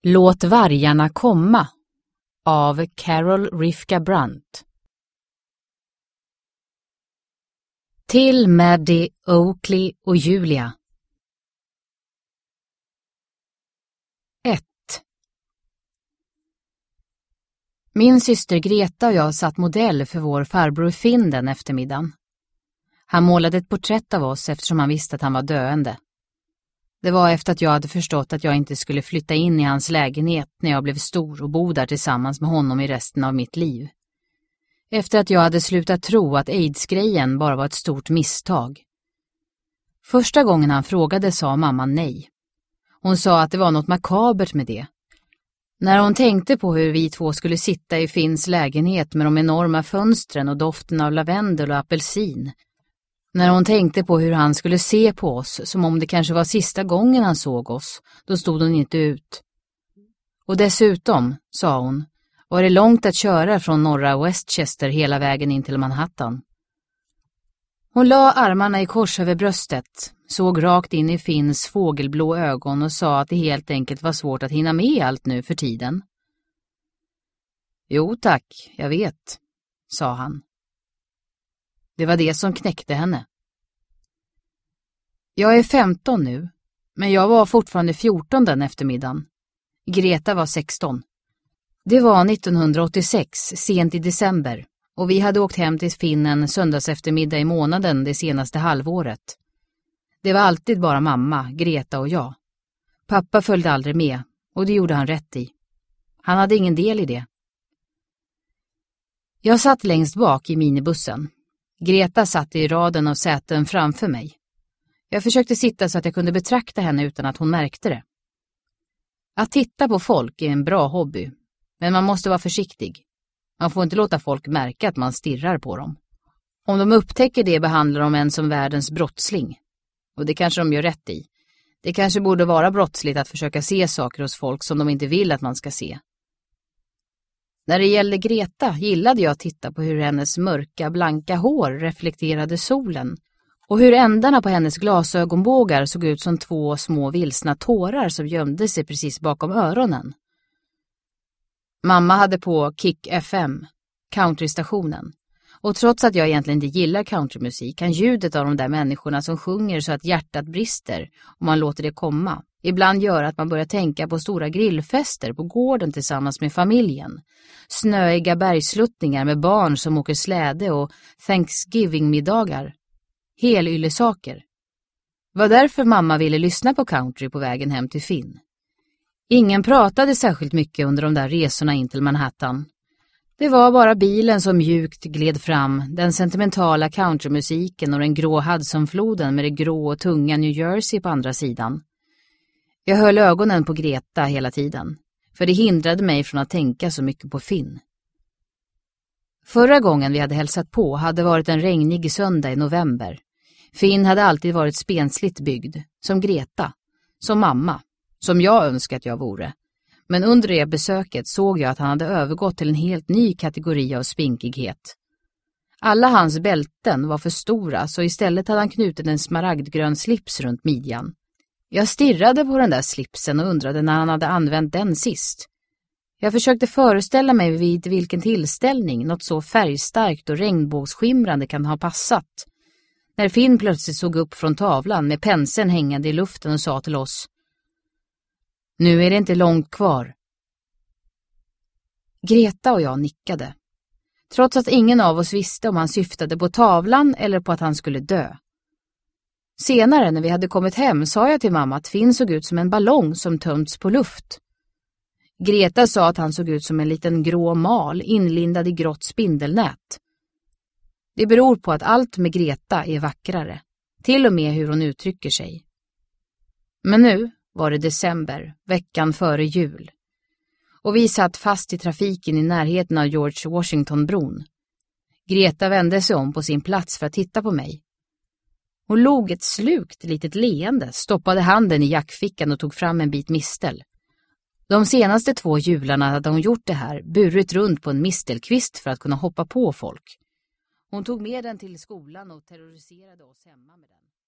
Låt vargarna komma av Carol Rifka Brandt. Till Maddie, Oakley och Julia. 1. Min syster Greta och jag satt modell för vår farbror Finn den eftermiddagen. Han målade ett porträtt av oss eftersom han visste att han var döende. Det var efter att jag hade förstått att jag inte skulle flytta in i hans lägenhet när jag blev stor och bo där tillsammans med honom i resten av mitt liv. Efter att jag hade slutat tro att AIDS-grejen bara var ett stort misstag. Första gången han frågade sa mamma nej. Hon sa att det var något makabert med det. När hon tänkte på hur vi två skulle sitta i Finns lägenhet med de enorma fönstren och doften av lavendel och apelsin. När hon tänkte på hur han skulle se på oss som om det kanske var sista gången han såg oss, då stod hon inte ut. Och dessutom, sa hon, var det långt att köra från norra Westchester hela vägen in till Manhattan. Hon la armarna i kors över bröstet, såg rakt in i Finns fågelblå ögon och sa att det helt enkelt var svårt att hinna med allt nu för tiden. Jo tack, jag vet, sa han. Det var det som knäckte henne. Jag är 15 nu, men jag var fortfarande 14 den eftermiddagen. Greta var 16. Det var 1986, sent i december, och vi hade åkt hem till Finn en söndagseftermiddag i månaden det senaste halvåret. Det var alltid bara mamma, Greta och jag. Pappa följde aldrig med, och det gjorde han rätt i. Han hade ingen del i det. Jag satt längst bak i minibussen. Greta satt i raden av säten framför mig. Jag försökte sitta så att jag kunde betrakta henne utan att hon märkte det. Att titta på folk är en bra hobby, men man måste vara försiktig. Man får inte låta folk märka att man stirrar på dem. Om de upptäcker det behandlar de en som världens brottsling. Och det kanske de gör rätt i. Det kanske borde vara brottsligt att försöka se saker hos folk som de inte vill att man ska se. När det gällde Greta gillade jag att titta på hur hennes mörka, blanka hår reflekterade solen och hur ändarna på hennes glasögonbågar såg ut som två små vilsna tårar som gömde sig precis bakom öronen. Mamma hade på Kick FM, countrystationen, och trots att jag egentligen inte gillar countrymusik kan ljudet av de där människorna som sjunger så att hjärtat brister om man låter det komma ibland göra att man börjar tänka på stora grillfester på gården tillsammans med familjen. Snöiga bergsluttningar med barn som åker släde och Thanksgiving-middagar. Helylle-saker. Var därför mamma ville lyssna på country på vägen hem till Finn. Ingen pratade särskilt mycket under de där resorna in till Manhattan. Det var bara bilen som mjukt gled fram, den sentimentala countrymusiken och den grå Hudsonfloden med det grå och tunga New Jersey på andra sidan. Jag höll ögonen på Greta hela tiden, för det hindrade mig från att tänka så mycket på Finn. Förra gången vi hade hälsat på hade varit en regnig söndag i november. Finn hade alltid varit spensligt byggd, som Greta, som mamma, som jag önskat jag vore. Men under det besöket såg jag att han hade övergått till en helt ny kategori av spinkighet. Alla hans bälten var för stora så istället hade han knutit en smaragdgrön slips runt midjan. Jag stirrade på den där slipsen och undrade när han hade använt den sist. Jag försökte föreställa mig vid vilken tillställning något så färgstarkt och regnbågsskimrande kan ha passat. När Finn plötsligt såg upp från tavlan med penseln hängande i luften och sa till oss: Nu är det inte långt kvar. Greta och jag nickade. Trots att ingen av oss visste om han syftade på tavlan eller på att han skulle dö. Senare när vi hade kommit hem sa jag till mamma att Finn såg ut som en ballong som tömts på luft. Greta sa att han såg ut som en liten grå mal inlindad i grått spindelnät. Det beror på att allt med Greta är vackrare, till och med hur hon uttrycker sig. Men nu var det december, veckan före jul. Och vi satt fast i trafiken i närheten av George Washington-bron. Greta vände sig om på sin plats för att titta på mig. Hon log ett slukt litet leende, stoppade handen i jackfickan och tog fram en bit mistel. De senaste 2 jularna hade hon gjort det här, burit runt på en mistelkvist för att kunna hoppa på folk. Hon tog med den till skolan och terroriserade oss hemma med den.